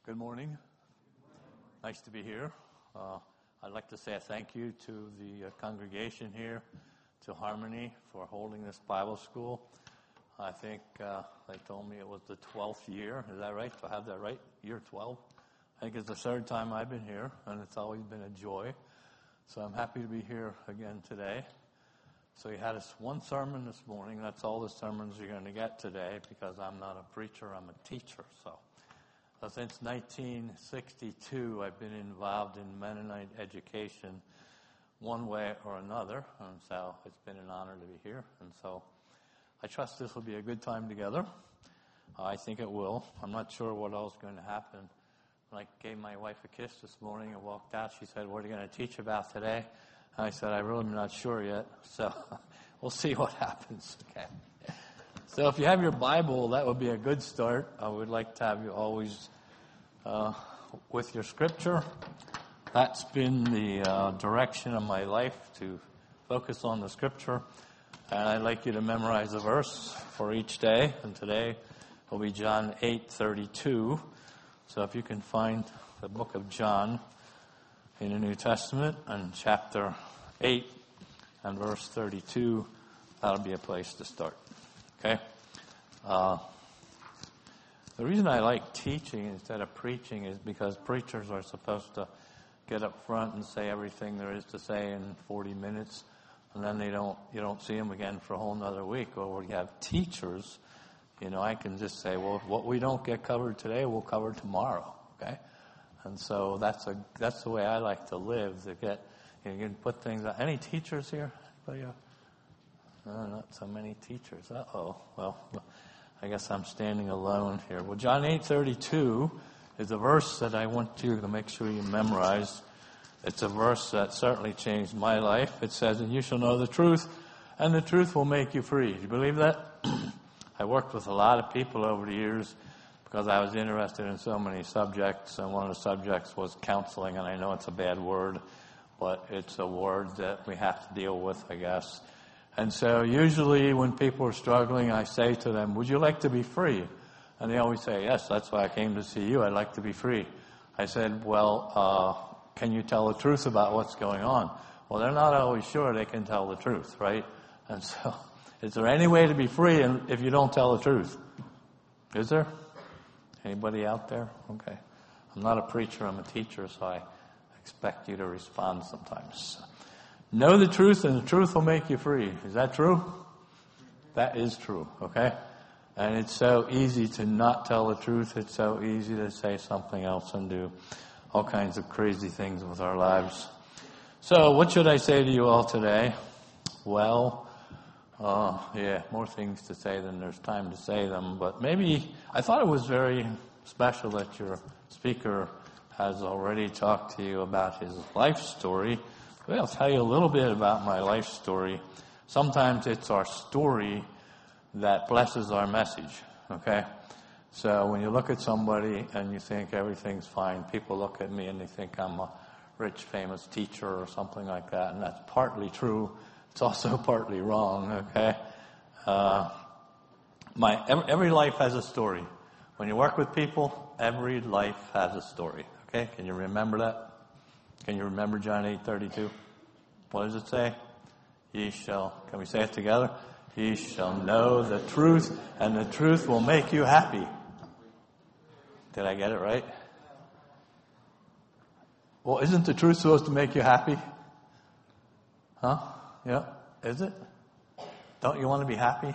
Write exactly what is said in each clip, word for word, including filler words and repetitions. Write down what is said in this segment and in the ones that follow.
Good morning. Nice to be here. Uh, I'd like to say a thank you to the uh, congregation here, to Harmony for holding this Bible school. I think uh, they told me it was the twelfth year. Is that right? Do I have that right? Year twelve? I think it's the third time I've been here, and it's always been a joy. So I'm happy to be here again today. So you had us one sermon this morning. That's all the sermons you're going to get today because I'm not a preacher, I'm a teacher. So. So since nineteen sixty-two, I've been involved in Mennonite education one way or another, and so it's been an honor to be here. And so I trust this will be a good time together. Uh, I think it will. I'm not sure what else is going to happen. When I gave my wife a kiss this morning and walked out, she said, "What are you going to teach about today?" And I said, "I really am not sure yet, so we'll see what happens." Okay. So if you have your Bible, that would be a good start. I would like to have you always uh, with your scripture. That's been the uh, direction of my life, to focus on the scripture. And I'd like you to memorize a verse for each day. And today will be John eight thirty-two. So if you can find the book of John in the New Testament and chapter eight and verse thirty-two, that'll be a place to start. Okay? Uh, the reason I like teaching instead of preaching is because preachers are supposed to get up front and say everything there is to say in forty minutes, and then they don't, you don't see them again for a whole nother week. Or when you have teachers, you know, I can just say, well, what we don't get covered today, we'll cover tomorrow. Okay? And so that's a that's the way I like to live. To get, you know, you can put things. Any teachers here? Anybody else? Oh, not so many teachers. Uh-oh. Well, I guess I'm standing alone here. Well, John eight thirty-two is a verse that I want you to make sure you memorize. It's a verse that certainly changed my life. It says, "And you shall know the truth, and the truth will make you free." Do you believe that? I worked with a lot of people over the years because I was interested in so many subjects, and one of the subjects was counseling, and I know it's a bad word, but it's a word that we have to deal with, I guess. And so usually when people are struggling, I say to them, "Would you like to be free?" And they always say, "Yes, that's why I came to see you. I'd like to be free." I said, "Well, uh, can you tell the truth about what's going on?" Well, they're not always sure they can tell the truth, right? And so, is there any way to be free if you don't tell the truth? Is there? Anybody out there? Okay. I'm not a preacher, I'm a teacher, so I expect you to respond sometimes. Know the truth, and the truth will make you free. Is that true? That is true, okay? And it's so easy to not tell the truth. It's so easy to say something else and do all kinds of crazy things with our lives. So what should I say to you all today? Well, uh, yeah, more things to say than there's time to say them. But maybe I thought it was very special that your speaker has already talked to you about his life story. Well, I'll tell you a little bit about my life story. Sometimes it's our story that blesses our message, okay? So when you look at somebody and you think everything's fine, people look at me and they think I'm a rich, famous teacher or something like that, and that's partly true. It's also partly wrong, okay? Uh, my every, every life has a story. When you work with people, every life has a story, okay? Can you remember that? Can you remember John eight thirty-two? What does it say? Ye shall, can we say it together? Ye shall know the truth, and the truth will make you happy. Did I get it right? Well, isn't the truth supposed to make you happy? Huh? Yeah. Is it? Don't you want to be happy?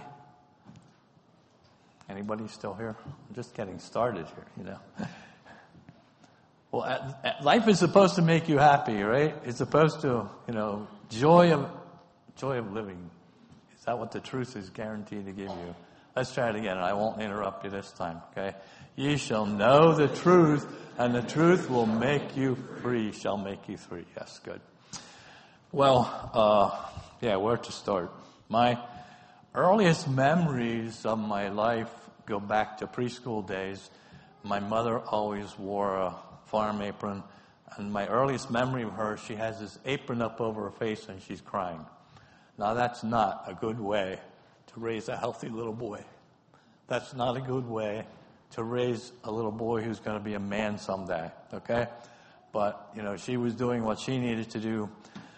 Anybody still here? I'm just getting started here, you know. Well, at, at, life is supposed to make you happy, right? It's supposed to, you know, joy of joy of living. Is that what the truth is guaranteed to give you? Let's try it again, and I won't interrupt you this time, okay? Ye shall know the truth, and the truth will make you free, shall make you free. Yes, good. Well, uh, yeah, where to start? My earliest memories of my life go back to preschool days. My mother always wore a farm apron, and my earliest memory of her, she has this apron up over her face and she's crying. Now that's not a good way to raise a healthy little boy. That's not a good way to raise a little boy who's going to be a man someday, okay? But, you know, she was doing what she needed to do.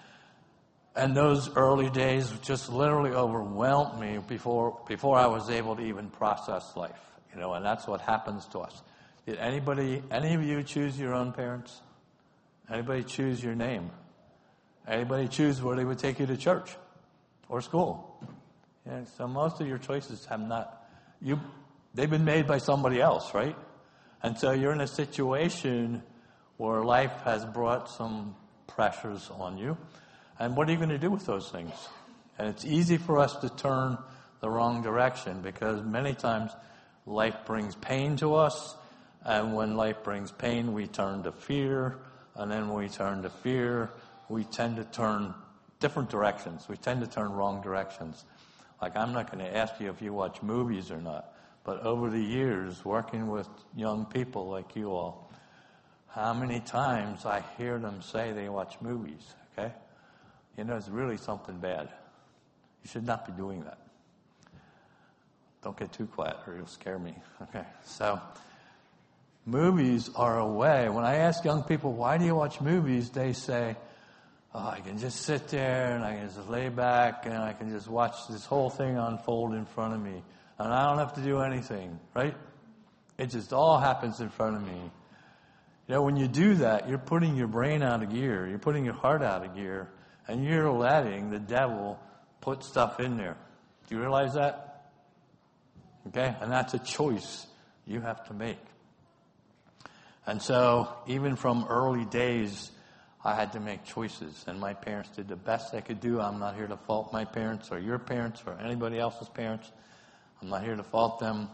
And those early days just literally overwhelmed me before before I was able to even process life, you know, and that's what happens to us. Did anybody, any of you choose your own parents? Anybody choose your name? Anybody choose where they would take you to church or school? Yeah, so most of your choices have not, you, they've been made by somebody else, right? And so you're in a situation where life has brought some pressures on you. And what are you going to do with those things? And it's easy for us to turn the wrong direction because many times life brings pain to us. And when life brings pain, we turn to fear. And then when we turn to fear, we tend to turn different directions. We tend to turn wrong directions. Like, I'm not going to ask you if you watch movies or not. But over the years, working with young people like you all, how many times I hear them say they watch movies, okay? You know, it's really something bad. You should not be doing that. Don't get too quiet or you'll scare me. Okay, so movies are a way. When I ask young people, why do you watch movies? They say, oh, I can just sit there and I can just lay back and I can just watch this whole thing unfold in front of me. And I don't have to do anything, right? It just all happens in front of me. You know, when you do that, you're putting your brain out of gear. You're putting your heart out of gear. And you're letting the devil put stuff in there. Do you realize that? Okay? And that's a choice you have to make. And so, even from early days, I had to make choices. And my parents did the best they could do. I'm not here to fault my parents or your parents or anybody else's parents. I'm not here to fault them.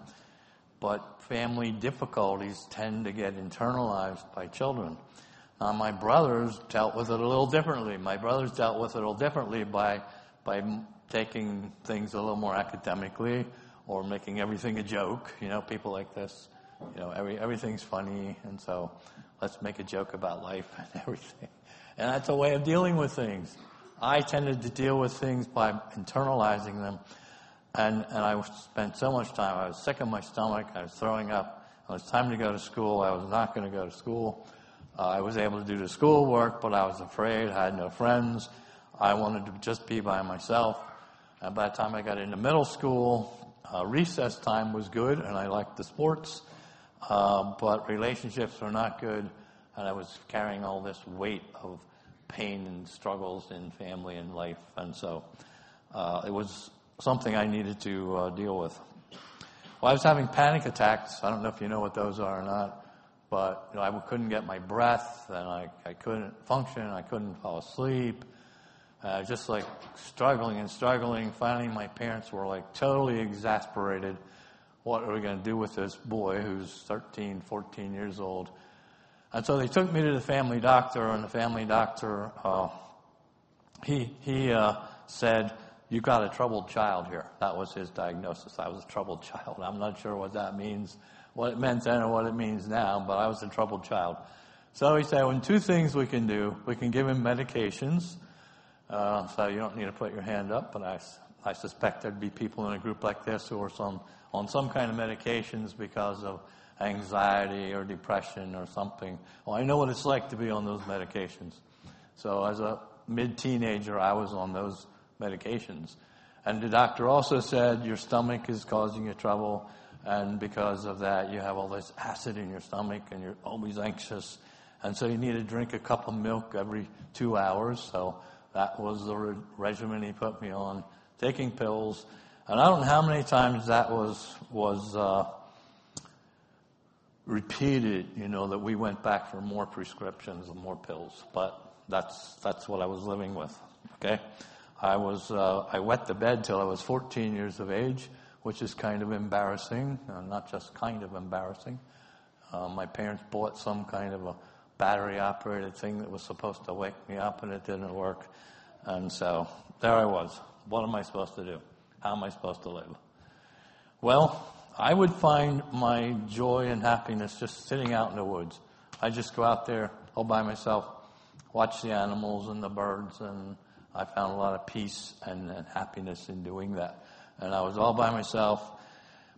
But family difficulties tend to get internalized by children. Now, my brothers dealt with it a little differently. My brothers dealt with it a little differently by by taking things a little more academically or making everything a joke. You know, people like this, you know, every everything's funny, and so let's make a joke about life and everything. And that's a way of dealing with things. I tended to deal with things by internalizing them, and, and I spent so much time. I was sick of my stomach. I was throwing up. It was time to go to school. I was not going to go to school. Uh, I was able to do the schoolwork, but I was afraid. I had no friends. I wanted to just be by myself. And by the time I got into middle school, uh, recess time was good, and I liked the sports, uh, but relationships were not good, and I was carrying all this weight of pain and struggles in family and life, and so uh, it was something I needed to uh, deal with. Well, I was having panic attacks. I don't know if you know what those are or not. But you know, I couldn't get my breath, and I, I couldn't function. I couldn't fall asleep. Uh, just like struggling and struggling. Finally, my parents were like totally exasperated. What are we going to do with this boy who's thirteen, fourteen years old? And so they took me to the family doctor, and the family doctor, uh, he he uh, said, "You got a troubled child here." That was his diagnosis. I was a troubled child. I'm not sure what that means. What it meant then or what it means now, but I was a troubled child. So he said, well, two things we can do. We can give him medications. Uh, so you don't need to put your hand up, but I, I suspect there'd be people in a group like this who are some, on some kind of medications because of anxiety or depression or something. Well, I know what it's like to be on those medications. So as a mid-teenager, I was on those medications. And the doctor also said, your stomach is causing you trouble. And because of that, you have all this acid in your stomach, and you're always anxious. And so you need to drink a cup of milk every two hours. So that was the re- regimen he put me on, taking pills. And I don't know how many times that was was uh, repeated, you know, that we went back for more prescriptions and more pills. But that's that's what I was living with, okay? I was uh, I wet the bed till I was fourteen years of age, which is kind of embarrassing, uh, not just kind of embarrassing. Uh, my parents bought some kind of a battery-operated thing that was supposed to wake me up, and it didn't work. And so there I was. What am I supposed to do? How am I supposed to live? Well, I would find my joy and happiness just sitting out in the woods. I just go out there all by myself, watch the animals and the birds, and I found a lot of peace and, and happiness in doing that. And I was all by myself.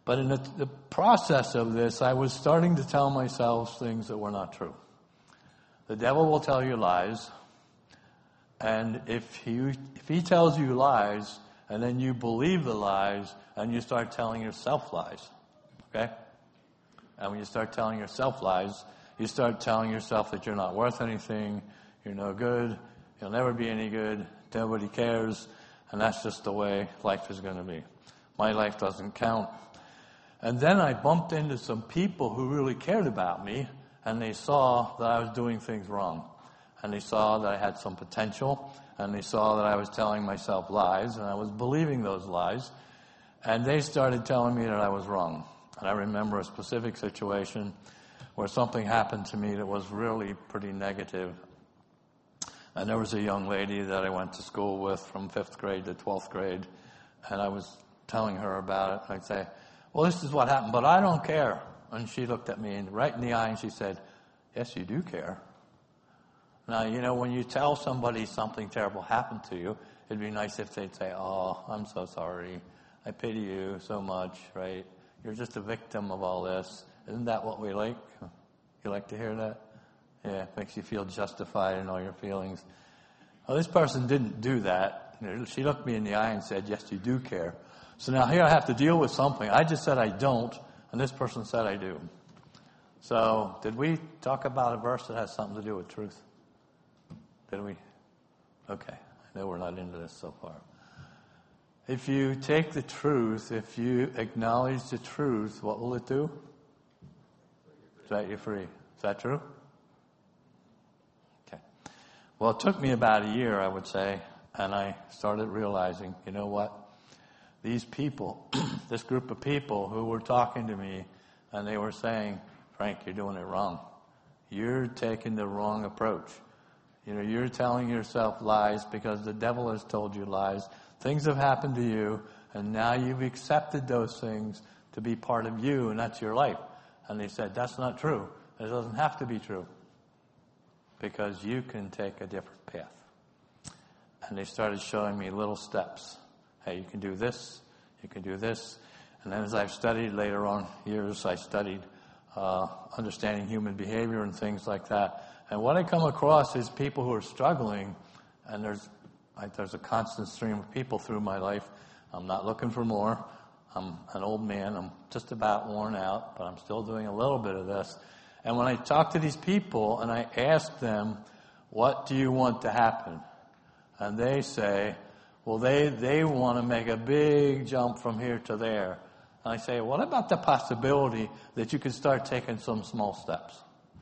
But in the, the process of this, I was starting to tell myself things that were not true. The devil will tell you lies. And if he, if he tells you lies, and then you believe the lies, and you start telling yourself lies, okay? And when you start telling yourself lies, you start telling yourself that you're not worth anything, you're no good, you'll never be any good, nobody cares, and that's just the way life is going to be. My life doesn't count. And then I bumped into some people who really cared about me, and they saw that I was doing things wrong. And they saw that I had some potential, and they saw that I was telling myself lies, and I was believing those lies. And they started telling me that I was wrong. And I remember a specific situation where something happened to me that was really pretty negative. And there was a young lady that I went to school with from fifth grade to twelfth grade, and I was telling her about it. I'd say, well, this is what happened, but I don't care. And she looked at me right in the eye and she said, yes, you do care. Now, you know, when you tell somebody something terrible happened to you, it'd be nice if they'd say, oh, I'm so sorry. I pity you so much, right? You're just a victim of all this. Isn't that what we like? You like to hear that? Yeah, it makes you feel justified in all your feelings. Well, this person didn't do that. She looked me in the eye and said, yes, you do care. So now here I have to deal with something. I just said I don't, and this person said I do. So did we talk about a verse that has something to do with truth? Did we? Okay. I know we're not into this so far. If you take the truth, if you acknowledge the truth, what will it do? Set you free. Is that true? Okay. Well, it took me about a year, I would say, and I started realizing, you know what? These people, this group of people who were talking to me, and they were saying, Frank, you're doing it wrong. You're taking the wrong approach. You know, you're telling yourself lies because the devil has told you lies. Things have happened to you, and now you've accepted those things to be part of you, and that's your life. And they said, that's not true. It doesn't have to be true because you can take a different path. And they started showing me little steps. Hey, you can do this, you can do this. And then as I've studied later on years, I studied uh, understanding human behavior and things like that. And what I come across is people who are struggling, and there's like, there's a constant stream of people through my life. I'm not looking for more. I'm an old man. I'm just about worn out, but I'm still doing a little bit of this. And when I talk to these people and I ask them, what do you want to happen? And they say, well, they, they want to make a big jump from here to there. And I say, what about the possibility that you could start taking some small steps?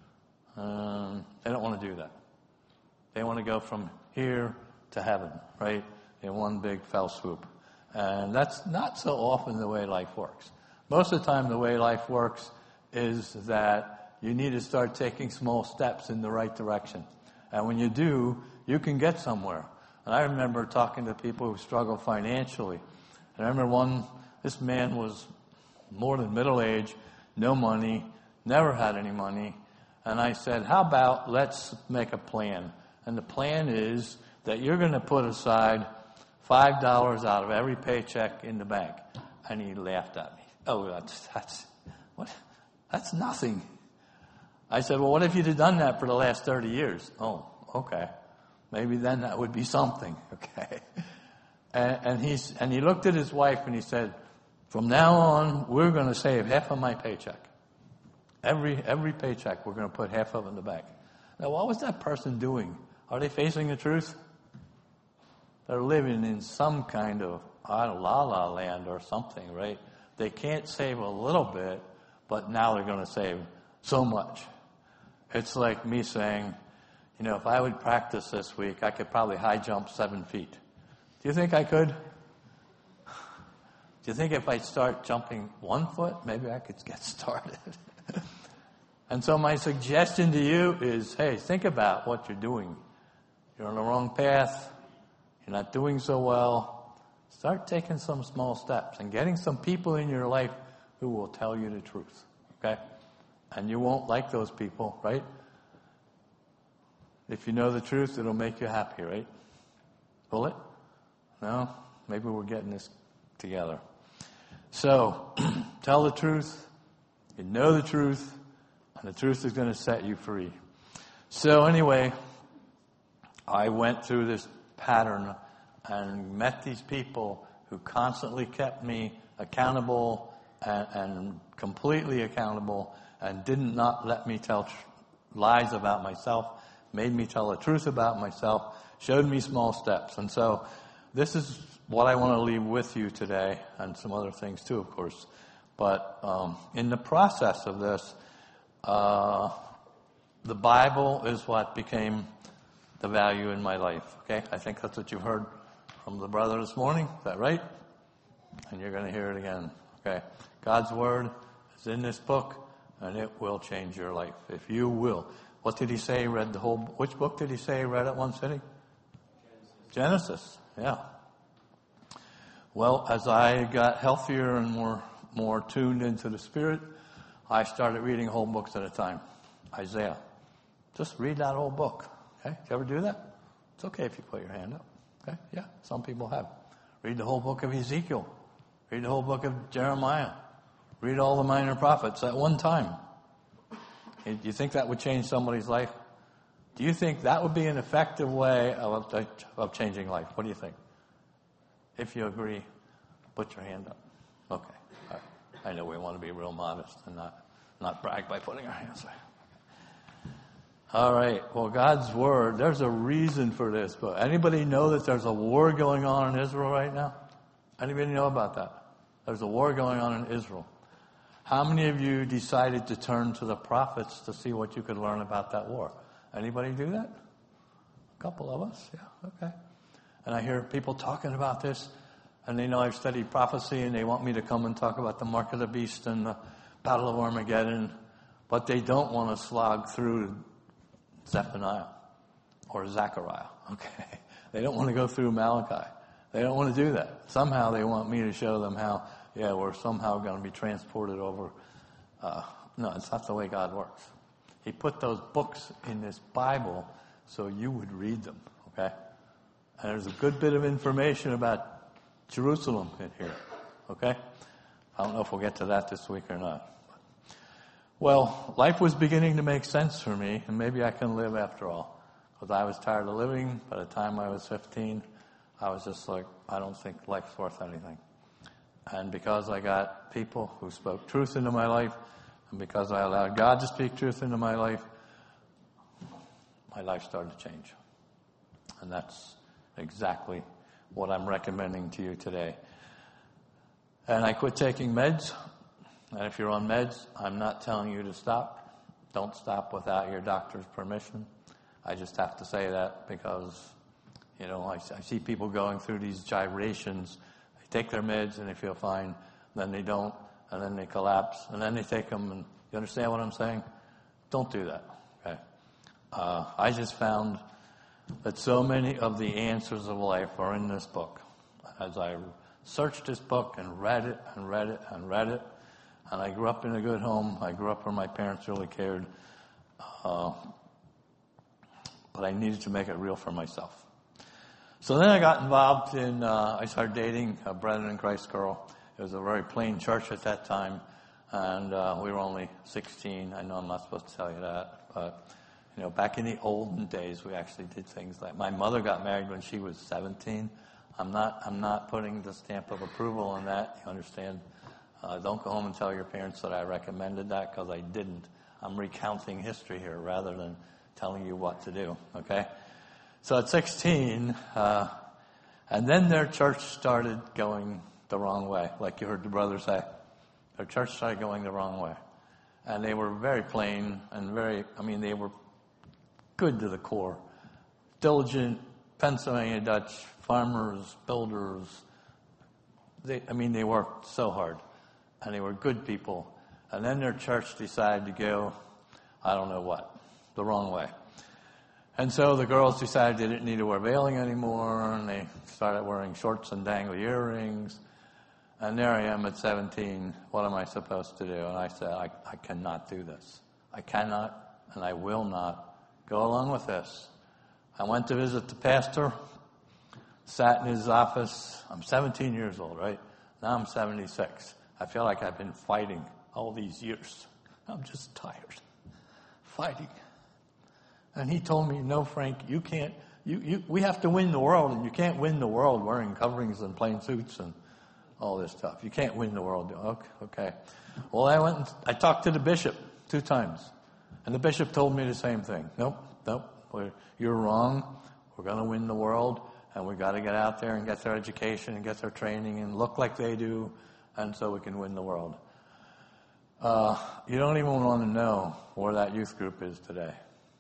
Um, they don't want to do that. They want to go from here to heaven, right, in one big fell swoop. And that's not so often the way life works. Most of the time the way life works is that you need to start taking small steps in the right direction. And when you do, you can get somewhere. And I remember talking to people who struggle financially. And I remember one, this man was more than middle age, no money, never had any money. And I said, how about let's make a plan? And the plan is that you're going to put aside five dollars out of every paycheck in the bank. And he laughed at me. Oh, that's, that's, what? That's nothing. I said, well, what if you'd have done that for the last thirty years? Oh, okay. Maybe then that would be something, okay? And, and, he's, and he looked at his wife and he said, from now on, we're going to save half of my paycheck. Every, every paycheck, we're going to put half of it in the bank. Now, what was that person doing? Are they facing the truth? They're living in some kind of uh, la-la land or something, right? They can't save a little bit, but now they're going to save so much. It's like me saying, you know, if I would practice this week, I could probably high jump seven feet. Do you think I could? Do you think if I start jumping one foot, maybe I could get started? And so my suggestion to you is, hey, think about what you're doing. You're on the wrong path. You're not doing so well. Start taking some small steps and getting some people in your life who will tell you the truth, okay? And you won't like those people, right? If you know the truth, it'll make you happy, right? Will it? No? Maybe we're getting this together. So, tell the truth, you know the truth, and the truth is going to set you free. So anyway, I went through this pattern and met these people who constantly kept me accountable and, and completely accountable and did not let me tell tr- lies about myself, made me tell the truth about myself, showed me small steps. And so this is what I want to leave with you today, and some other things too, of course. But um, in the process of this, uh, the Bible is what became the value in my life. Okay, I think that's what you've heard from the brother this morning. Is that right? And you're going to hear it again. Okay, God's Word is in this book, and it will change your life if you will. What did he say? He read the whole. Which book did he say he read at one sitting? Genesis. Genesis. Yeah. Well, as I got healthier and more more tuned into the Spirit, I started reading whole books at a time. Isaiah. Just read that whole book. Okay? Did you ever do that? It's okay if you put your hand up. Okay? Yeah, some people have. Read the whole book of Ezekiel. Read the whole book of Jeremiah. Read all the minor prophets at one time. Do you think that would change somebody's life? Do you think that would be an effective way of, of changing life? What do you think? If you agree, put your hand up. Okay. All right. I know we want to be real modest and not, not brag by putting our hands up. All right. Well, God's Word, there's a reason for this. But anybody know that there's a war going on in Israel right now? Anybody know about that? There's a war going on in Israel. How many of you decided to turn to the prophets to see what you could learn about that war? Anybody do that? A couple of us, yeah, okay. And I hear people talking about this, and they know I've studied prophecy, and they want me to come and talk about the mark of the beast and the battle of Armageddon, but they don't want to slog through Zephaniah or Zechariah, okay? They don't want to go through Malachi. They don't want to do that. Somehow they want me to show them how, yeah, we're somehow going to be transported over. Uh, no, it's not the way God works. He put those books in this Bible so you would read them, okay? And there's a good bit of information about Jerusalem in here, okay? I don't know if we'll get to that this week or not. Well, life was beginning to make sense for me, and maybe I can live after all. Because I was tired of living. By the time I was fifteen, I was just like, I don't think life's worth anything. And because I got people who spoke truth into my life, and because I allowed God to speak truth into my life, my life started to change. And that's exactly what I'm recommending to you today. And I quit taking meds. And if you're on meds, I'm not telling you to stop. Don't stop without your doctor's permission. I just have to say that because, you know, I, I see people going through these gyrations. They take their meds and they feel fine. Then they don't. And then they collapse. And then they take them. And you understand what I'm saying? Don't do that. Okay. Uh, I just found that so many of the answers of life are in this book. As I searched this book and read it and read it and read it, and I grew up in a good home. I grew up where my parents really cared. Uh, but I needed to make it real for myself. So then I got involved in, uh, I started dating a Brethren in Christ girl. It was a very plain church at that time. And uh, we were only sixteen. I know I'm not supposed to tell you that. But, you know, back in the olden days, we actually did things like, my mother got married when she was seventeen. I'm not, I'm not putting the stamp of approval on that. You understand? Uh, don't go home and tell your parents that I recommended that, because I didn't. I'm recounting history here rather than telling you what to do, okay? So at sixteen, uh, and then their church started going the wrong way, like you heard the brother say. Their church started going the wrong way. And they were very plain and very, I mean, they were good to the core. Diligent, Pennsylvania Dutch, farmers, builders. They, I mean, they worked so hard. And they were good people. And then their church decided to go, I don't know what, the wrong way. And so the girls decided they didn't need to wear veiling anymore, and they started wearing shorts and dangly earrings. And there I am at seventeen. What am I supposed to do? And I said, I, I cannot do this. I cannot, and I will not go along with this. I went to visit the pastor, sat in his office. I'm seventeen years old, right? Now I'm seventy-six. I feel like I've been fighting all these years. I'm just tired. Fighting. And he told me, no, Frank, you can't, you, you, we have to win the world, and you can't win the world wearing coverings and plain suits and all this stuff. You can't win the world. Okay. okay. Well, I went and I talked to the bishop two times. And the bishop told me the same thing. Nope, nope, we're, you're wrong. We're going to win the world, and we've got to get out there and get their education and get their training and look like they do, and so we can win the world. Uh, you don't even want to know where that youth group is today.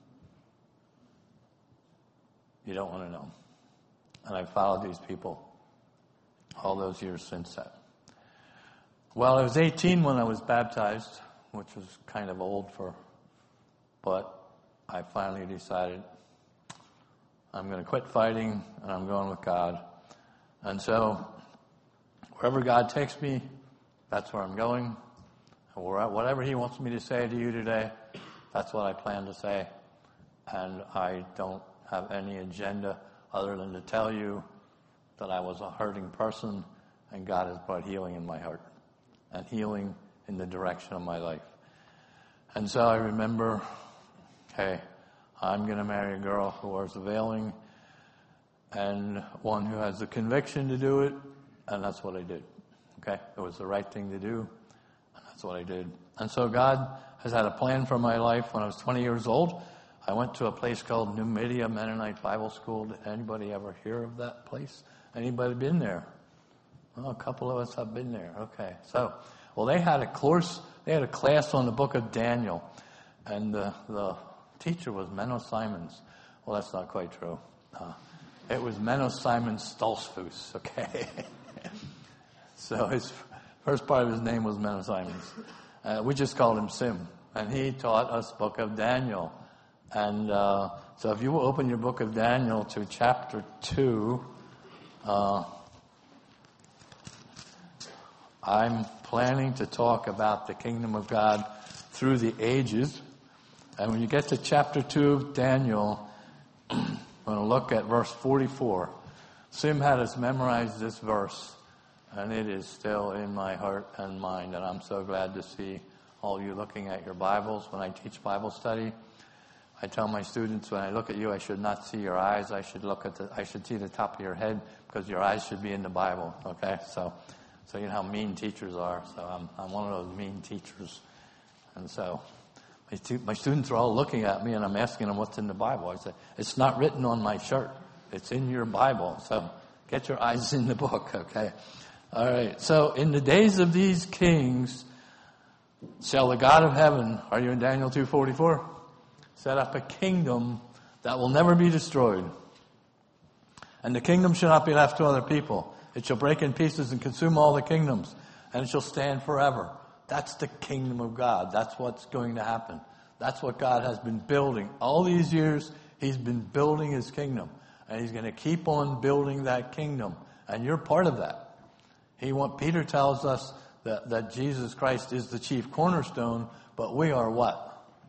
You don't want to know. And I've followed these people all those years since that. Well, I was eighteen when I was baptized, which was kind of old for, but I finally decided I'm going to quit fighting and I'm going with God. And so wherever God takes me, that's where I'm going. And whatever he wants me to say to you today, that's what I plan to say. And I don't have any agenda other than to tell you that I was a hurting person and God has brought healing in my heart and healing in the direction of my life. And so I remember, okay, I'm going to marry a girl who wears a veiling and one who has the conviction to do it, and that's what I did. Okay? It was the right thing to do, and that's what I did. And so God has had a plan for my life. When I was twenty years old, I went to a place called Numidia Mennonite Bible School. Did anybody ever hear of that place? Anybody been there? Oh, a couple of us have been there. Okay. So, well, they had a course, they had a class on the book of Daniel, and the, the teacher was Menno Simons. Well, that's not quite true. Uh, it was Menno Simons Stoltzfus, okay? So his first part of his name was Menno Simons. Uh, we just called him Sim. And he taught us book of Daniel. And uh, so if you will open your book of Daniel to chapter two, uh, I'm planning to talk about the kingdom of God through the ages. And when you get to chapter two of Daniel, I'm going to look at verse forty-four. Sim had us memorize this verse, and it is still in my heart and mind. And I'm so glad to see all you looking at your Bibles when I teach Bible study. I tell my students, when I look at you, I should not see your eyes. I should look at the, I should see the top of your head, because your eyes should be in the Bible. Okay, so, so you know how mean teachers are. So I'm, I'm one of those mean teachers, and so my, stu- my students are all looking at me, and I'm asking them what's in the Bible. I say, it's not written on my shirt. It's in your Bible. So get your eyes in the book. Okay, all right. So in the days of these kings, shall the God of heaven, are you in Daniel two forty-four? Set up a kingdom that will never be destroyed. And the kingdom shall not be left to other people. It shall break in pieces and consume all the kingdoms, and it shall stand forever. That's the kingdom of God. That's what's going to happen. That's what God has been building. All these years, he's been building his kingdom. And he's going to keep on building that kingdom. And you're part of that. He want, Peter tells us that, that Jesus Christ is the chief cornerstone, but we are what?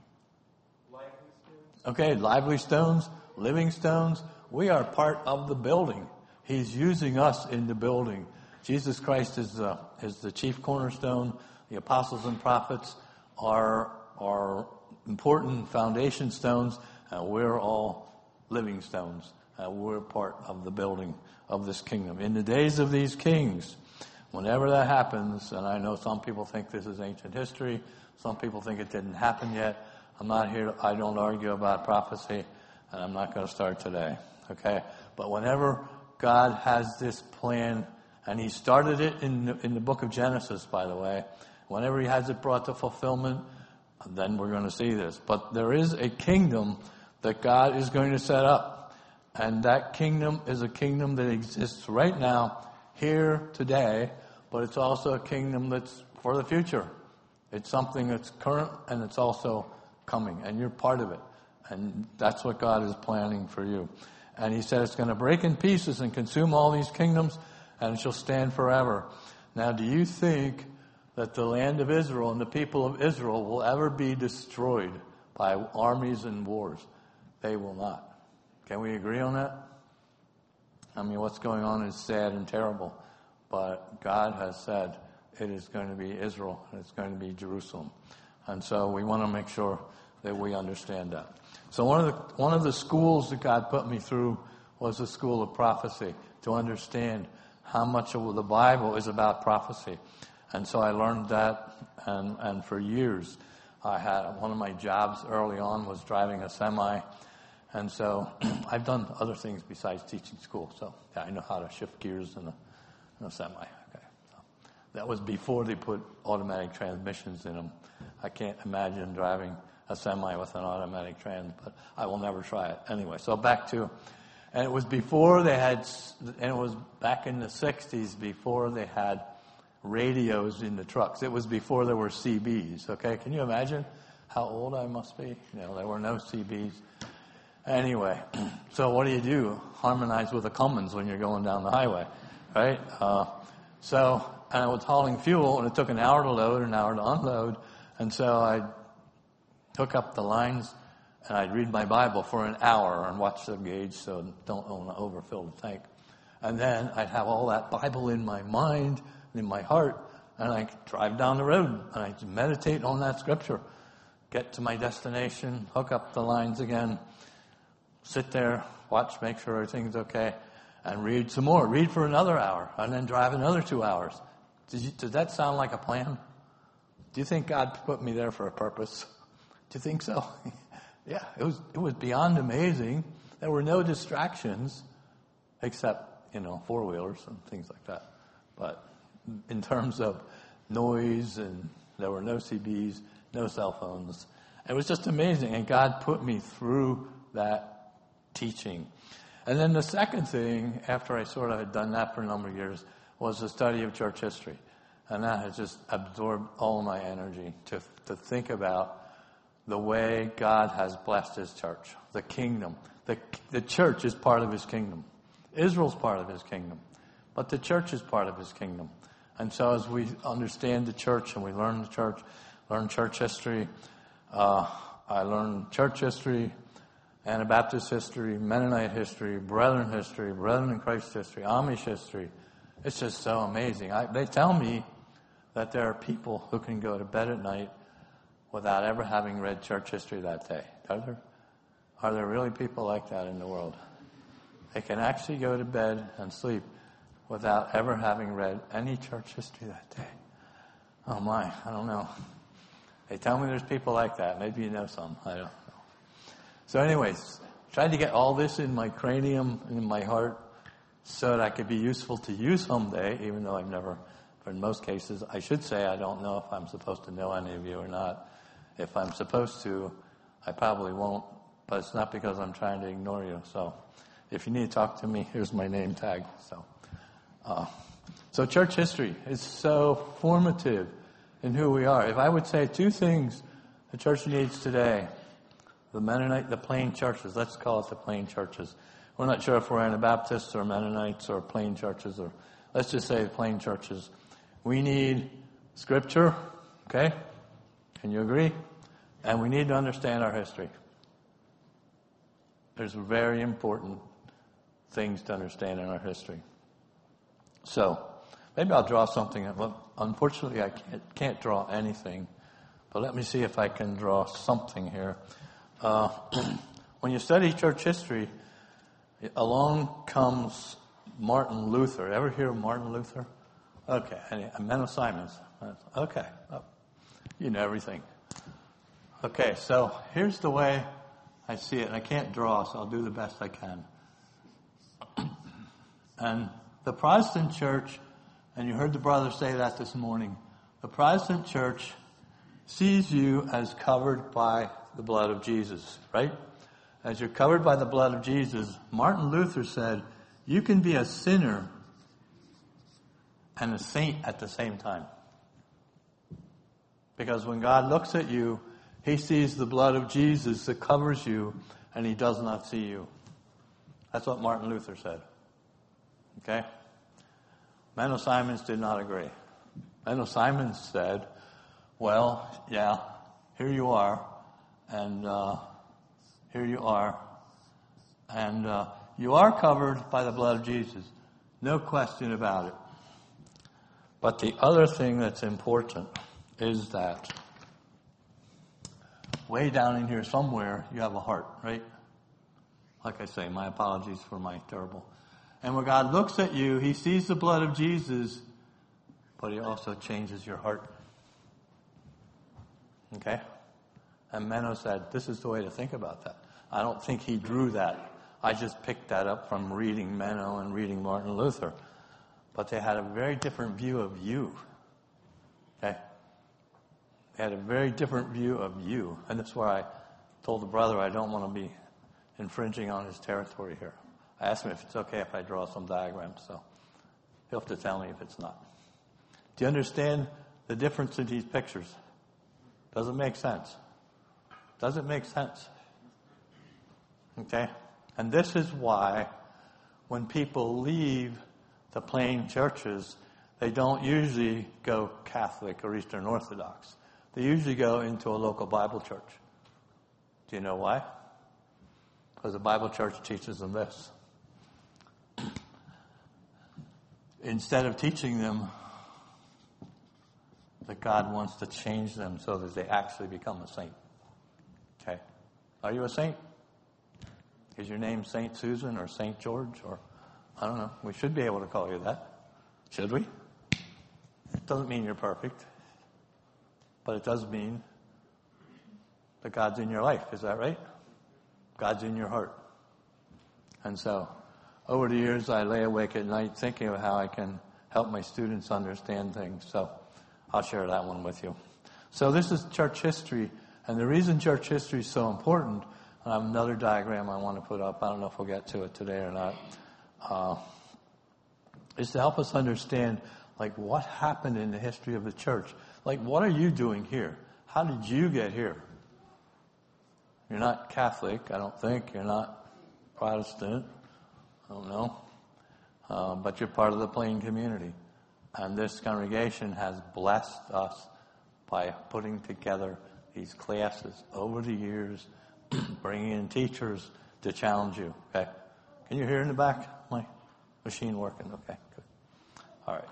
Okay, lively stones, living stones. We are part of the building. He's using us in the building. Jesus Christ is the, is the chief cornerstone. The apostles and prophets are, are important foundation stones, and we're all living stones. And we're part of the building of this kingdom. In the days of these kings, whenever that happens, and I know some people think this is ancient history, some people think it didn't happen yet. I'm not here, I don't argue about prophecy, and I'm not going to start today, okay? But whenever God has this plan, and he started it in the, in the book of Genesis, by the way, whenever he has it brought to fulfillment, then we're going to see this. But there is a kingdom that God is going to set up, and that kingdom is a kingdom that exists right now, here, today, but it's also a kingdom that's for the future. It's something that's current, and it's also coming, and you're part of it. And that's what God is planning for you. And he said it's going to break in pieces and consume all these kingdoms, and it shall stand forever. Now, do you think that the land of Israel and the people of Israel will ever be destroyed by armies and wars? They will not. Can we agree on that? I mean, what's going on is sad and terrible. but God has said it is going to be Israel and it's going to be Jerusalem. And so we want to make sure that we understand that. So one of the one of the schools that God put me through was the school of prophecy, to understand how much of the Bible is about prophecy. And so I learned that, and, and for years I had, one of my jobs early on was driving a semi. And so I've done other things besides teaching school. So yeah, I know how to shift gears in a, in a semi. Okay. So that was before they put automatic transmissions in them. I can't imagine driving a semi with an automatic trans, but I will never try it. Anyway, so back to, and it was before they had, and it was back in the sixties before they had radios in the trucks. It was before there were C Bs, okay? Can you imagine how old I must be? You know, there were no C Bs. Anyway, so what do you do? Harmonize with a Cummins when you're going down the highway, right? Uh, so, and I was hauling fuel, and it took an hour to load, an hour to unload, and so I'd hook up the lines, and I'd read my Bible for an hour and watch the gauge so don't want to overfill the tank. And then I'd have all that Bible in my mind and in my heart, and I'd drive down the road, and I'd meditate on that scripture, get to my destination, hook up the lines again, sit there, watch, make sure everything's okay, and read some more. Read for another hour, and then drive another two hours. Did you, does that sound like a plan? Do you think God put me there for a purpose? Do you think so? Yeah, it was it was beyond amazing. There were no distractions except, you know, four-wheelers and things like that. But in terms of noise, and there were no C Bs, no cell phones. It was just amazing, and God put me through that teaching. And then the second thing, after I sort of had done that for a number of years, was the study of church history. And that has just absorbed all my energy to to think about the way God has blessed his church, the kingdom. The, the church is part of his kingdom. Israel's part of his kingdom. But the church is part of his kingdom. And so as we understand the church and we learn the church, learn church history, uh, I learned church history, Anabaptist history, Mennonite history, Brethren history, Brethren in Christ history, Amish history. It's just so amazing. I, they tell me that there are people who can go to bed at night without ever having read church history that day. Are there? Are there really people like that in the world? They can actually go to bed and sleep without ever having read any church history that day. Oh my, I don't know. They tell me there's people like that. Maybe you know some. I don't know. So anyways, tried to get all this in my cranium and in my heart so that I could be useful to you someday, even though I've never, for in most cases, I should say I don't know if I'm supposed to know any of you or not. If I'm supposed to, I probably won't, but it's not because I'm trying to ignore you. So if you need to talk to me, here's my name tag. So, uh, so church history is so formative in who we are. If I would say two things the church needs today, the Mennonite, the plain churches, let's call it the plain churches. We're not sure if we're Anabaptists or Mennonites or plain churches, or let's just say the plain churches. We need scripture, okay? Can you agree? And we need to understand our history. There's very important things to understand in our history. So, maybe I'll draw something. Well, unfortunately, I can't, can't draw anything. But let me see if I can draw something here. Uh, when you study church history, along comes Martin Luther. Ever hear of Martin Luther? Okay. And Menno Simons. Okay. Oh, you know everything. Okay, so here's the way I see it. And I can't draw, so I'll do the best I can. And the Protestant church, and you heard the brother say that this morning, the Protestant church sees you as covered by the blood of Jesus, right? As you're covered by the blood of Jesus, Martin Luther said, you can be a sinner and a saint at the same time. Because when God looks at you, he sees the blood of Jesus that covers you, and he does not see you. That's what Martin Luther said. Okay? Menno Simons did not agree. Menno Simons said, well, yeah, here you are, and uh, here you are, and uh, you are covered by the blood of Jesus. No question about it. But the other thing that's important is that way down in here somewhere, you have a heart, right? Like I say, my apologies for my terrible. And when God looks at you, he sees the blood of Jesus, but he also changes your heart. Okay? And Menno said, this is the way to think about that. I don't think he drew that. I just picked that up from reading Menno and reading Martin Luther. But they had a very different view of you. Okay? They had a very different view of you. And that's why I told the brother I don't want to be infringing on his territory here. I asked him if it's okay if I draw some diagrams, so he'll have to tell me if it's not. Do you understand the difference in these pictures? Does it make sense? Does it make sense? Okay? And this is why when people leave the plain churches, they don't usually go Catholic or Eastern Orthodox. They usually go into a local Bible church. Do you know why? Because the Bible church teaches them this. Instead of teaching them that God wants to change them so that they actually become a saint. Okay? Are you a saint? Is your name Saint Susan or Saint George? Or, I don't know. We should be able to call you that. Should we? It doesn't mean you're perfect. But it does mean that God's in your life. Is that right? God's in your heart. And so, over the years, I lay awake at night thinking of how I can help my students understand things. So, I'll share that one with you. So, this is church history. And the reason church history is so important, and I have another diagram I want to put up. I don't know if we'll get to it today or not. Uh, is to help us understand, like, what happened in the history of the church. Like, what are you doing here? How did you get here? You're not Catholic, I don't think. You're not Protestant. I don't know. Uh, but you're part of the Plain community. And this congregation has blessed us by putting together these classes over the years, bringing in teachers to challenge you. Okay? Can you hear in the back? My machine working? Okay, good. All right.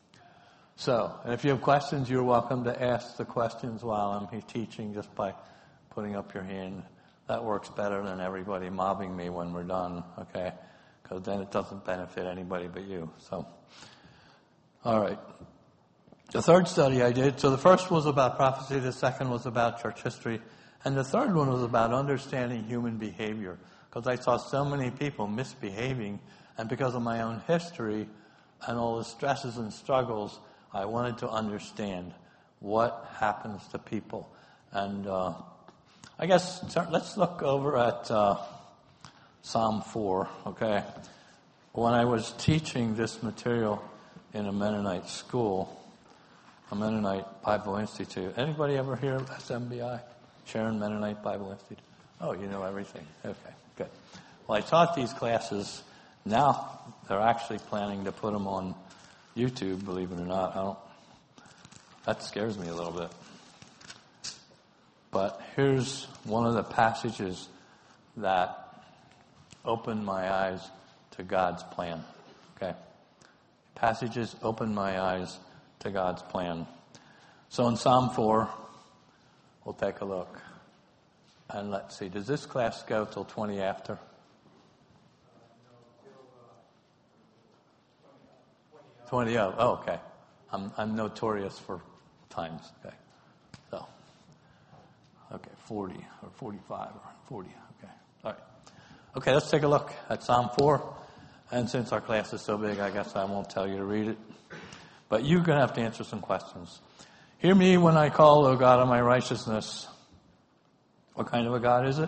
So, and if you have questions, you're welcome to ask the questions while I'm here teaching just by putting up your hand. That works better than everybody mobbing me when we're done, okay? Because then it doesn't benefit anybody but you. So, all right. The third study I did, so the first was about prophecy, the second was about church history, and the third one was about understanding human behavior. Because I saw so many people misbehaving, and because of my own history and all the stresses and struggles, I wanted to understand what happens to people. And uh, I guess let's look over at uh, Psalm four, okay? When I was teaching this material in a Mennonite school, a Mennonite Bible Institute. Anybody ever hear of S M B I? Sharon Mennonite Bible Institute? Oh, you know everything. Okay, good. Well, I taught these classes. Now they're actually planning to put them on YouTube, believe it or not. I don't, that scares me a little bit. But here's one of the passages that opened my eyes to God's plan. Okay? Passages opened my eyes to God's plan. So in Psalm four, we'll take a look. And let's see, does this class go till twenty after? twenty oh, oh, okay. I'm, I'm notorious for times, okay. So, okay, forty or forty-five or forty, okay. All right. Okay, let's take a look at Psalm four. And since our class is so big, I guess I won't tell you to read it. But you're going to have to answer some questions. Hear me when I call, O God of my righteousness. What kind of a God is it?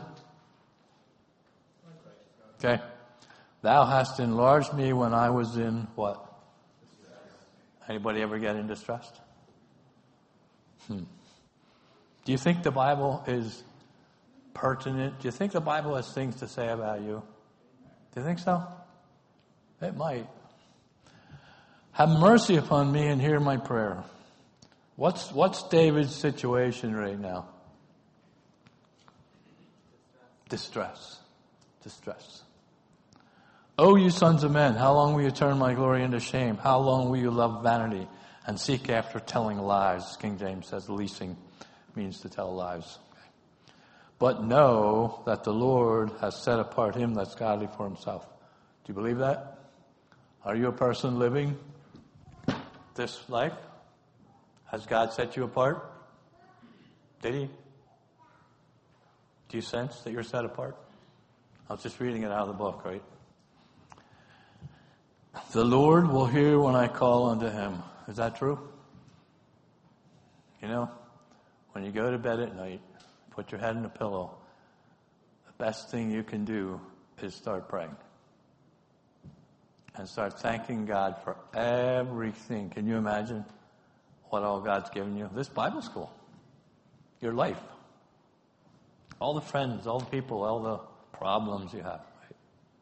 Okay. Thou hast enlarged me when I was in what? Anybody ever get in distress? Hmm. Do you think the Bible is pertinent? Do you think the Bible has things to say about you? Do you think so? It might. Have mercy upon me and hear my prayer. What's what's David's situation right now? Distress. Distress. O you sons of men, how long will you turn my glory into shame? How long will you love vanity And seek after telling lies. King James says leasing means to tell lies. But know that the Lord has set apart him that's godly for himself. Do you believe that? Are you a person living this life? Has God set you apart? Did he? Do you sense that you're set apart? I was just reading it out of the book, right? The Lord will hear when I call unto him. Is that true? You know, when you go to bed at night, put your head in a pillow, the best thing you can do is start praying. And start thanking God for everything. Can you imagine what all God's given you? This Bible school, your life, all the friends, all the people, all the problems you have. Right?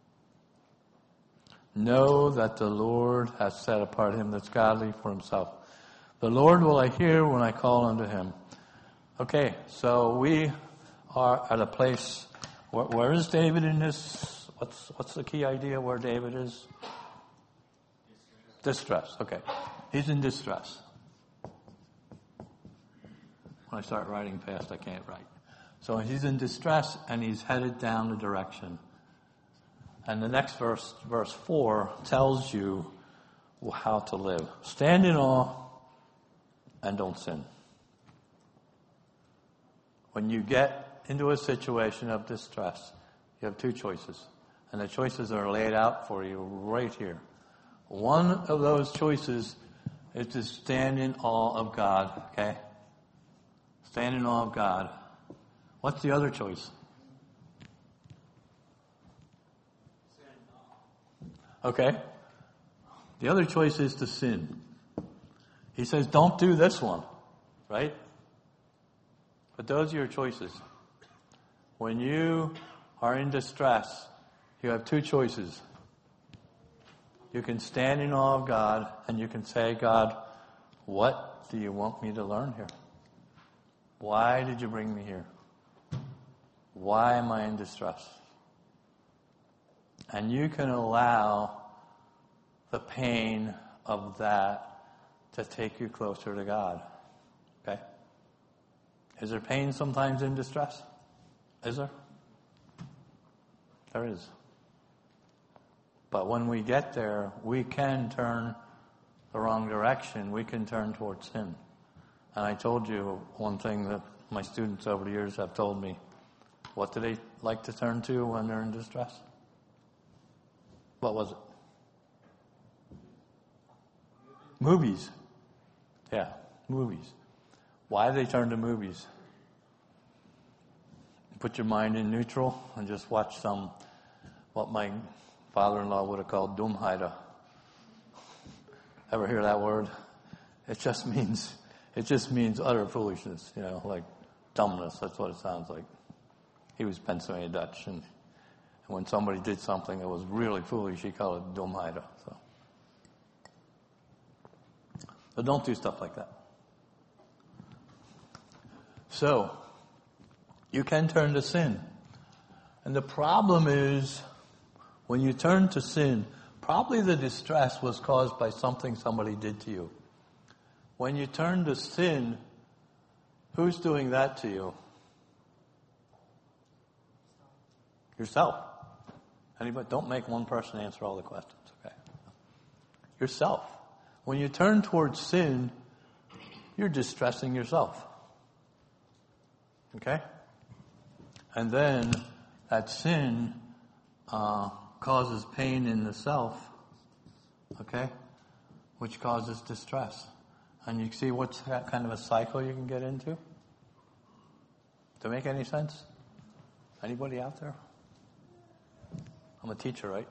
Know that the Lord has set apart him that's godly for himself. The Lord will I hear when I call unto him. Okay, so we are at a place. Where, where is David in this? What's what's the key idea where David is? Distress. Distress. Okay, he's in distress. When I start writing fast, I can't write. So he's in distress, and he's headed down the direction. And the next verse, verse four, tells you how to live. Stand in awe and don't sin. When you get into a situation of distress, you have two choices. And the choices are laid out for you right here. One of those choices is to stand in awe of God, okay? Stand in awe of God. What's the other choice? Okay. The other choice is to sin. He says, don't do this one, right? But those are your choices. When you are in distress, you have two choices. You can stand in awe of God, and you can say, God, what do you want me to learn here? Why did you bring me here? Why am I in distress? And you can allow the pain of that to take you closer to God. Okay? Is there pain sometimes in distress? Is there? There is. But when we get there, we can turn the wrong direction. We can turn towards sin. And I told you one thing that my students over the years have told me. What do they like to turn to when they're in distress? What was it? Movies. Yeah, movies. Why do they turn to movies? Put your mind in neutral and just watch some, what my father-in-law would have called Dummheiter. Ever hear that word? It just means, it just means utter foolishness, you know, like dumbness. That's what it sounds like. He was Pennsylvania Dutch, and when somebody did something that was really foolish, he called it Dummheiter. So. But don't do stuff like that. So, you can turn to sin. And the problem is, when you turn to sin, probably the distress was caused by something somebody did to you. When you turn to sin, who's doing that to you? Yourself. Anybody? Don't make one person answer all the questions, okay? Yourself. When you turn towards sin, you're distressing yourself. Okay? And then that sin uh, causes pain in the self, okay? Which causes distress. And you see what's that kind of a cycle you can get into? Does that make any sense? Anybody out there? I'm a teacher, right?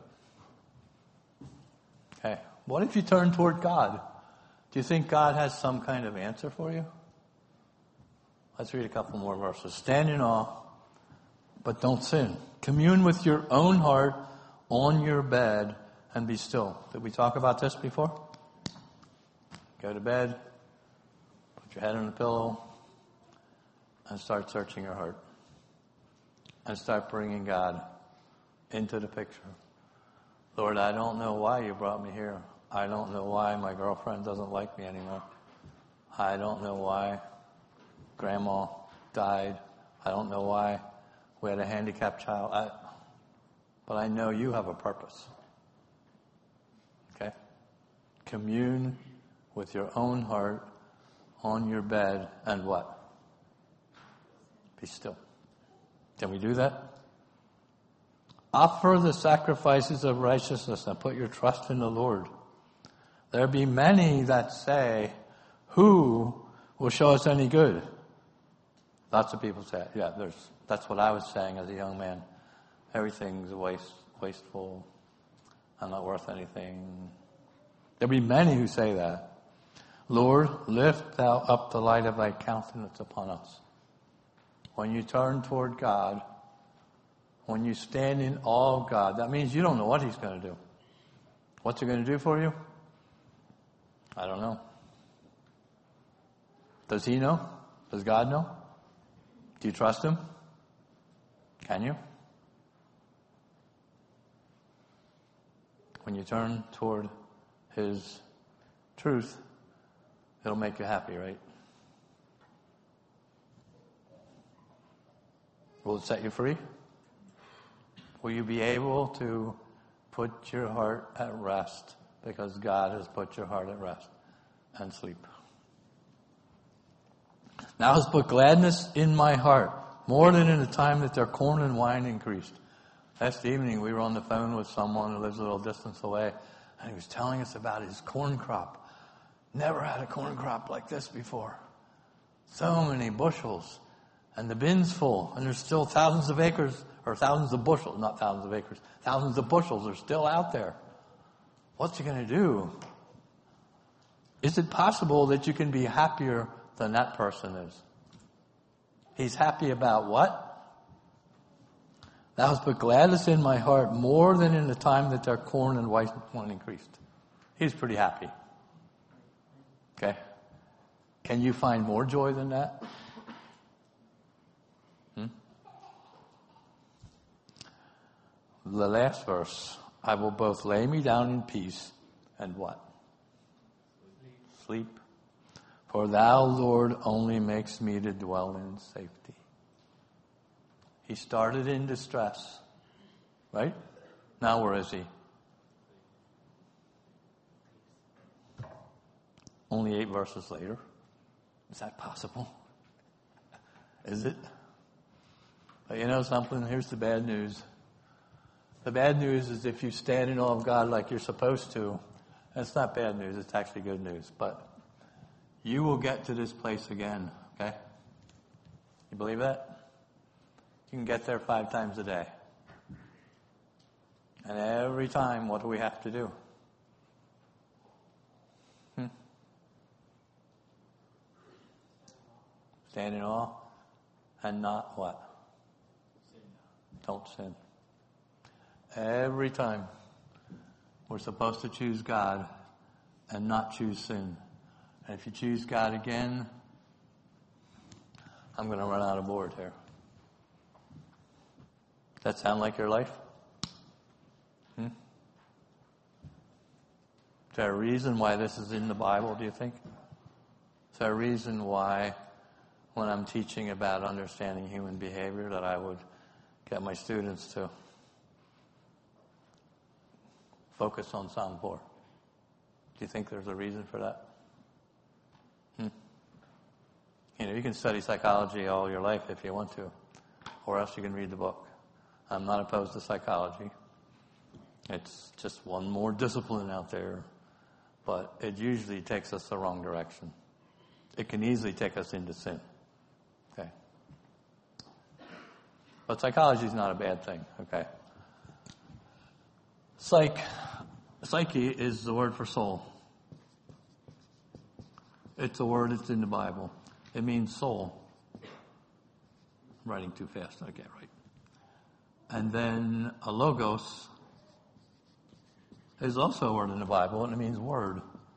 Okay. What if you turn toward God? Do you think God has some kind of answer for you? Let's read a couple more verses. Stand in awe, but don't sin. Commune with your own heart on your bed and be still. Did we talk about this before? Go to bed, put your head on the pillow, and start searching your heart. And start bringing God into the picture. Lord, I don't know why you brought me here. I don't know why my girlfriend doesn't like me anymore. I don't know why grandma died. I don't know why we had a handicapped child. I, but I know you have a purpose. Okay? Commune with your own heart on your bed and what? Be still. Can we do that? Offer the sacrifices of righteousness and put your trust in the Lord. There be many that say, who will show us any good? Lots of people say, yeah, there's, that's what I was saying as a young man. Everything's waste, wasteful. I'm not worth anything. There be many who say that. Lord, lift thou up the light of thy countenance upon us. When you turn toward God, when you stand in awe of God, that means you don't know what he's going to do. What's he going to do for you? I don't know. Does he know? Does God know? Do you trust him? Can you? When you turn toward his truth, it'll make you happy, right? Will it set you free? Will you be able to put your heart at rest because God has put your heart at rest and sleep? Now has put gladness in my heart more than in the time that their corn and wine increased. Last evening we were on the phone with someone who lives a little distance away, and he was telling us about his corn crop. Never had a corn crop like this before. So many bushels. And the bin's full. And there's still thousands of acres, or thousands of bushels, not thousands of acres. Thousands of bushels are still out there. What's he going to do? Is it possible that you can be happier than that person is? He's happy about what? Thou hast put gladness in my heart more than in the time that their corn and wine increased. He's pretty happy. Okay? Can you find more joy than that? Hmm? The last verse. I will both lay me down in peace and what? Sleep. For thou, Lord, only makes me to dwell in safety. He started in distress. Right? Now where is he? Only eight verses later. Is that possible? Is it? But you know something? Here's the bad news. The bad news is if you stand in awe of God like you're supposed to, it's not bad news, it's actually good news. But you will get to this place again, okay? You believe that? You can get there five times a day. And every time, what do we have to do? Hmm? Stand in awe and not what? Don't sin. Every time we're supposed to choose God and not choose sin. And if you choose God again, I'm going to run out of board here. Does that sound like your life? Hmm? Is there a reason why this is in the Bible, do you think? Is there a reason why when I'm teaching about understanding human behavior that I would get my students to focus on Psalm four? Do you think there's a reason for that? Hmm? You know, you can study psychology all your life if you want to, or else you can read the book. I'm not opposed to psychology. It's just one more discipline out there, but it usually takes us the wrong direction. It can easily take us into sin. Okay. But psychology is not a bad thing, okay? Psych, psyche is the word for soul. It's a word that's in the Bible. It means soul. I'm writing too fast, okay, right. And then a logos is also a word in the Bible, and it means word.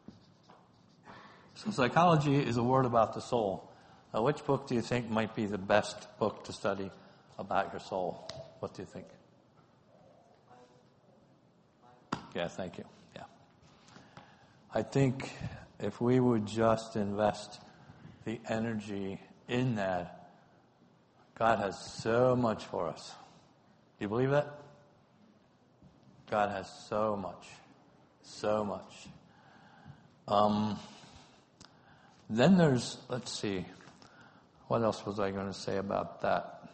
So psychology is a word about the soul. Now, which book do you think might be the best book to study about your soul? What do you think? Yeah, thank you. Yeah. I think if we would just invest the energy in that, God has so much for us. Do you believe that? God has so much, so much. Um, then there's, let's see, what else was I going to say about that?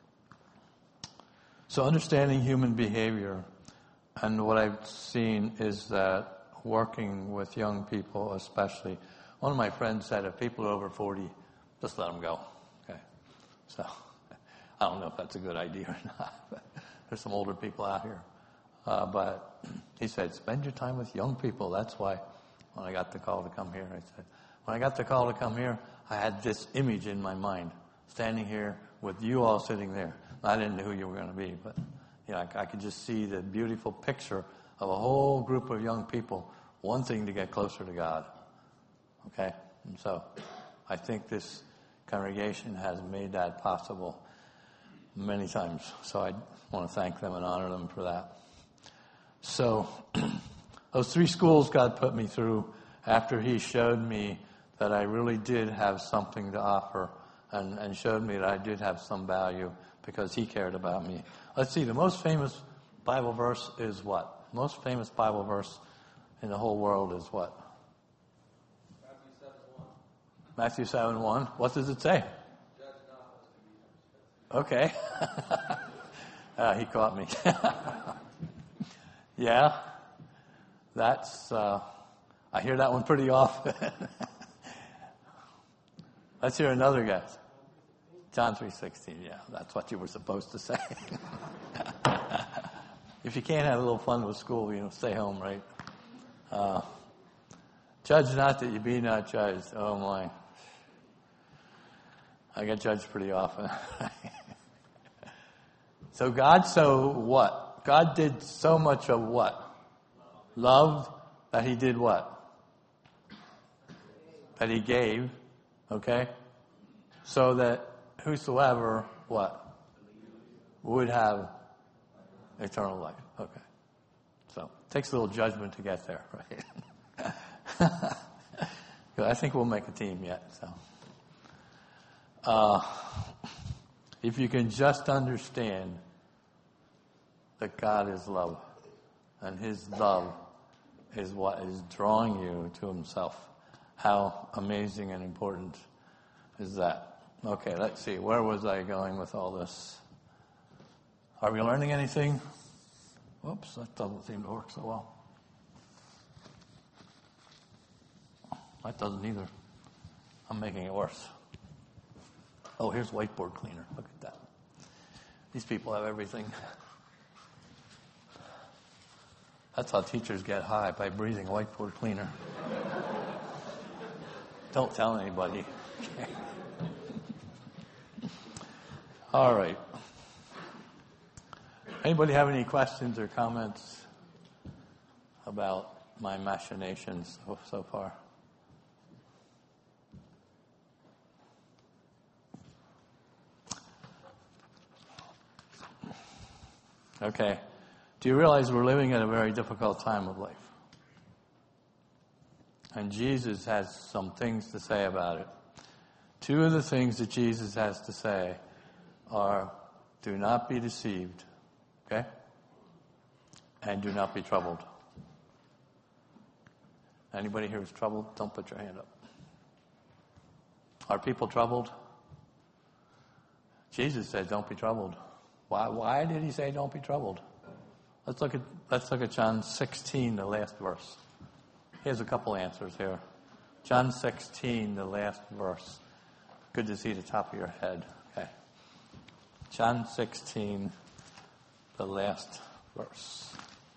So understanding human behavior, and what I've seen is that working with young people especially, one of my friends said if people are over forty, just let them go. Okay, so I don't know if that's a good idea or not, but there's some older people out here. Uh, but he said, spend your time with young people. That's why when I got the call to come here, I said, when I got the call to come here, I had this image in my mind, standing here with you all sitting there. I didn't know who you were going to be, but you know, I, I could just see the beautiful picture of a whole group of young people wanting to get closer to God. Okay? And so I think this congregation has made that possible many times. So I want to thank them and honor them for that. So those three schools God put me through after he showed me that I really did have something to offer and, and showed me that I did have some value because he cared about me. Let's see, the most famous Bible verse is what? The most famous Bible verse in the whole world is what? Matthew seven one. Matthew seven one. What does it say? Judge not, lest you be Okay. uh, he caught me. Yeah. That's, uh, I hear that one pretty often. Let's hear another guess. John three sixteen. Yeah, that's what you were supposed to say. If you can't have a little fun with school, you know, stay home, right? Uh, judge not that you be not judged. Oh my. I get judged pretty often. So God so what? God did so much of what? Love that he did what? That he gave, okay? So that whosoever, what? Would have eternal life. Okay. So it takes a little judgment to get there, right? I think we'll make a team yet, so. Uh, if you can just understand that God is love, and his love is what is drawing you to himself. How amazing and important is that? Okay, let's see. Where was I going with all this? Are we learning anything? Whoops, that doesn't seem to work so well. That doesn't either. I'm making it worse. Oh, here's whiteboard cleaner. Look at that. These people have everything. That's how teachers get high, by breathing whiteboard cleaner. Don't tell anybody. All right. Anybody have any questions or comments about my machinations so, so far? Okay. Do you realize we're living at a very difficult time of life? And Jesus has some things to say about it. Two of the things that Jesus has to say are, do not be deceived, okay? And do not be troubled. Anybody here who's troubled? Don't put your hand up. Are people troubled? Jesus said, don't be troubled. Why, why did he say don't be troubled? Let's look at let's look at John sixteen, the last verse. Here's a couple answers here. John sixteen, the last verse. Good to see the top of your head. Okay. John sixteen, the last verse.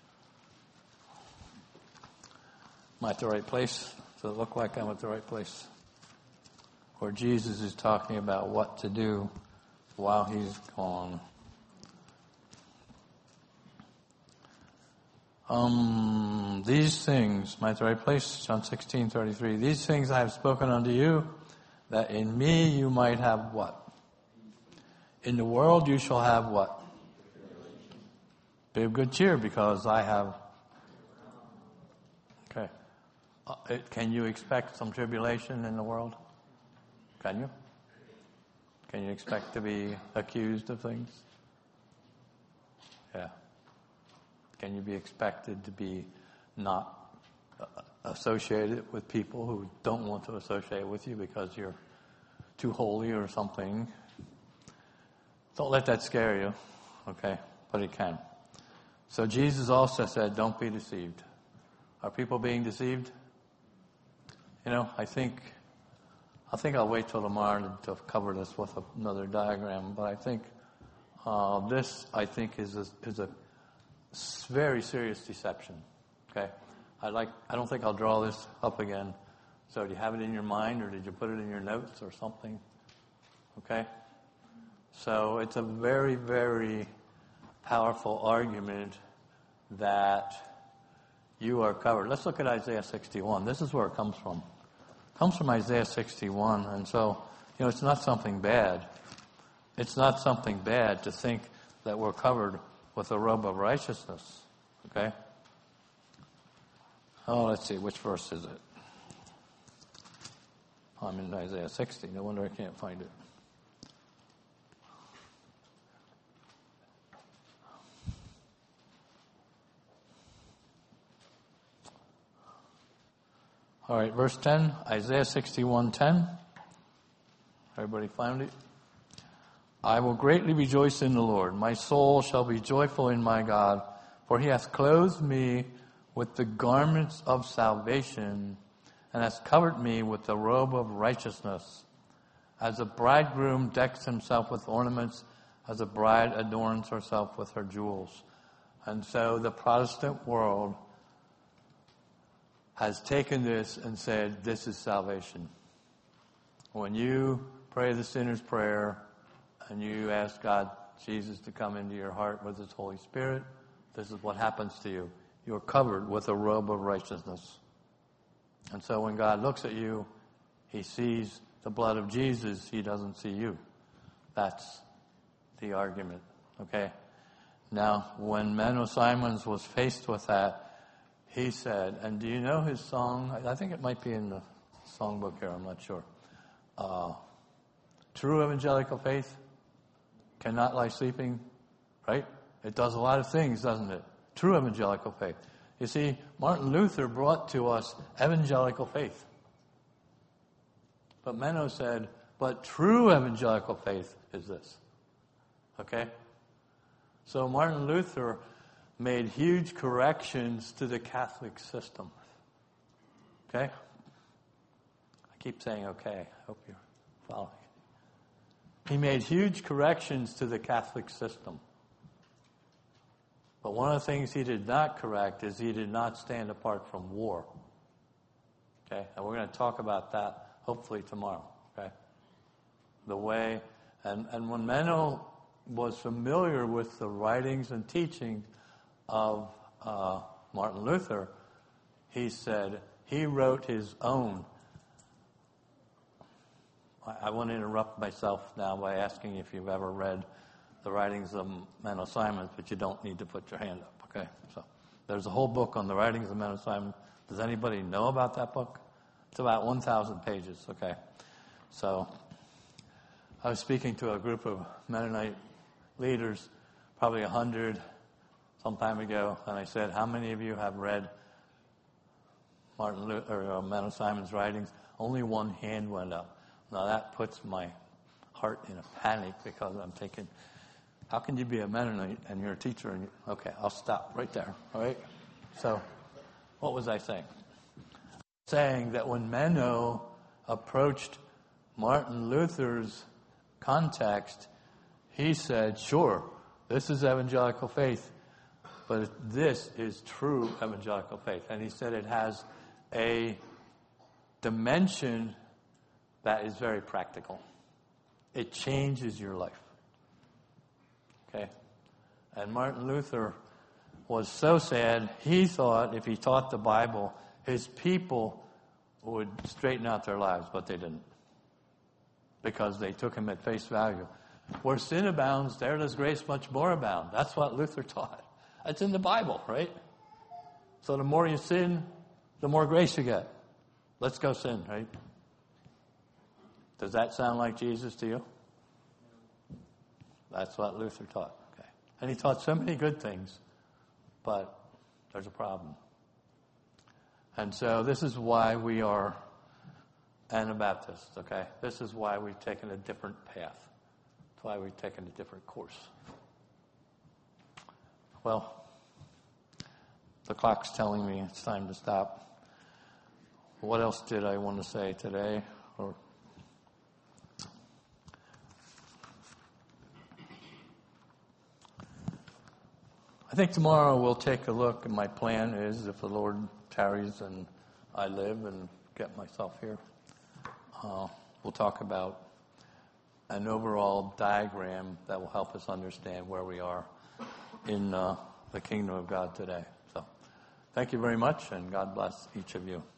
Am I at the right place? Does it look like I'm at the right place? Where Jesus is talking about what to do while he's gone. Um, these things, am I at the right place? John sixteen, thirty-three. These things I have spoken unto you, that in me you might have what? In the world you shall have what? Be of good cheer, because I have. Okay. Uh, it, can you expect some tribulation in the world? Can you? Can you expect to be accused of things? Yeah. Can you be expected to be not uh, associated with people who don't want to associate with you because you're too holy or something? Don't let that scare you, okay? But it can. So Jesus also said, don't be deceived. Are people being deceived? You know, I think, I think I'll wait till tomorrow to cover this with another diagram, but I think uh, this, I think, is a, is a very serious deception, okay? I like, I don't think I'll draw this up again. So do you have it in your mind, or did you put it in your notes or something? Okay? So it's a very, very powerful argument that you are covered. Let's look at Isaiah sixty-one. This is where it comes from. It comes from Isaiah sixty-one. And so, you know, it's not something bad. It's not something bad to think that we're covered with a robe of righteousness. Okay? Oh, let's see. Which verse is it? I'm in Isaiah sixty. No wonder I can't find it. All right, verse ten, Isaiah sixty-one ten. Everybody found it? I will greatly rejoice in the Lord. My soul shall be joyful in my God, for he hath clothed me with the garments of salvation, and has covered me with the robe of righteousness. As a bridegroom decks himself with ornaments, as a bride adorns herself with her jewels. And so the Protestant world has taken this and said, this is salvation. When you pray the sinner's prayer and you ask God, Jesus, to come into your heart with his Holy Spirit, this is what happens to you. You're covered with a robe of righteousness. And so when God looks at you, he sees the blood of Jesus. He doesn't see you. That's the argument. Okay? Now, when Menno Simons was faced with that, he said, and do you know his song? I think it might be in the songbook here. I'm not sure. Uh, True evangelical faith cannot lie sleeping, right? It does a lot of things, doesn't it? True evangelical faith. You see, Martin Luther brought to us evangelical faith. But Menno said, but true evangelical faith is this. Okay? So Martin Luther made huge corrections to the Catholic system. Okay? I keep saying okay. I hope you're following. He made huge corrections to the Catholic system. But one of the things he did not correct is he did not stand apart from war. Okay? And we're going to talk about that hopefully tomorrow. Okay? The way, and, and when Menno was familiar with the writings and teaching of uh, Martin Luther, he said he wrote his own. I, I want to interrupt myself now by asking if you've ever read the writings of Menno Simons, but you don't need to put your hand up, okay? So there's a whole book on the writings of Menno Simons. Does anybody know about that book? It's about one thousand pages, okay? So I was speaking to a group of Mennonite leaders, probably a hundred some time ago, and I said, how many of you have read Martin Luther, or uh, Menno Simons' writings? Only one hand went up. Now that puts my heart in a panic because I'm thinking, how can you be a Mennonite and you're a teacher? And you, okay, I'll stop right there. All right. So, what was I saying? Saying that when Menno approached Martin Luther's context, he said, "Sure, this is evangelical faith, but this is true evangelical faith." And he said it has a dimension that is very practical. It changes your life. Okay? And Martin Luther was so sad, he thought if he taught the Bible, his people would straighten out their lives, but they didn't. Because they took him at face value. Where sin abounds, there does grace much more abound. That's what Luther taught. That's in the Bible, right? So the more you sin, the more grace you get. Let's go sin, right? Does that sound like Jesus to you? That's what Luther taught. Okay. And he taught so many good things, but there's a problem. And so this is why we are Anabaptists, okay? This is why we've taken a different path. That's why we've taken a different course. Well, the clock's telling me it's time to stop. What else did I want to say today? Or I think tomorrow we'll take a look, and my plan is, if the Lord tarries and I live and get myself here, uh, we'll talk about an overall diagram that will help us understand where we are in uh, the kingdom of God today. So, thank you very much, and God bless each of you.